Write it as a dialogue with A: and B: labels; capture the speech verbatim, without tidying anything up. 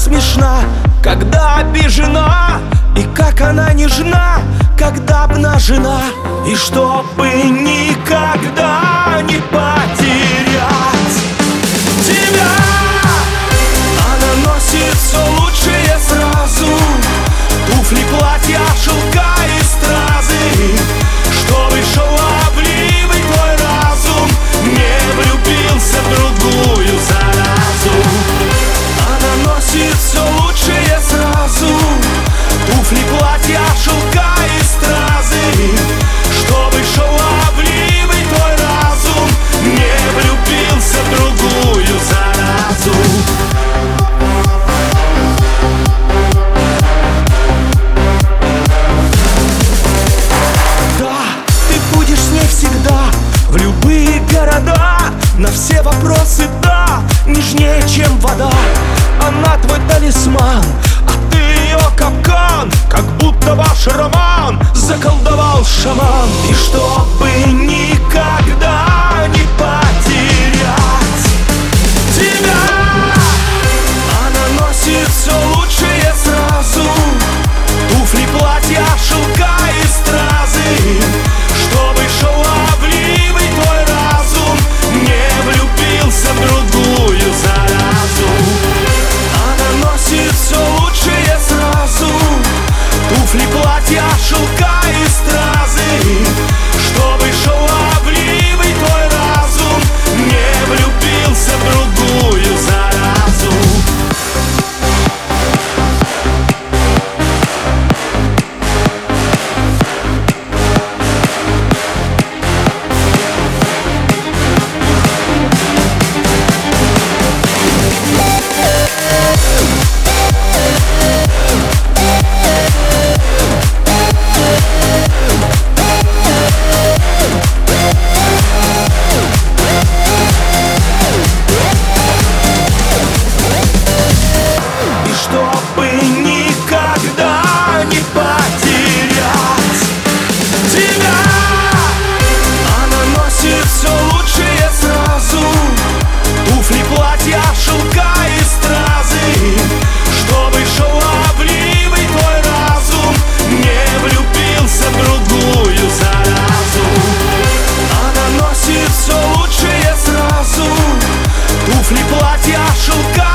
A: смешна, когда обижена, и как она нежна, когда обнажена. И чтобы никогда не потерять тебя, она носит все лучшее сразу: туфли, платья, шелка и стразы. Чтобы шаловливый твой разум не влюбился в другую заразу. Она носит все лучшее сразу: туфли, платья, шелка и стразы. Чтобы шаловливый твой разум не влюбился в другую заразу. В любые города, на все вопросы да, нежнее, чем вода. Она твой талисман, а ты ее капкан, как будто ваш роман заколдовал шаман. И чтобы никогда не потерять тебя, она носит все лучшее сразу: туфли, платья, шелка и стразы. Чтобы шаловливый твой разум не влюбился в другую заразу. Она носит все лучшее сразу: туфли, платья, шелка и стразы. Чтобы шаловливый твой разум не влюбился в другую заразу. Туфли, платья, шелка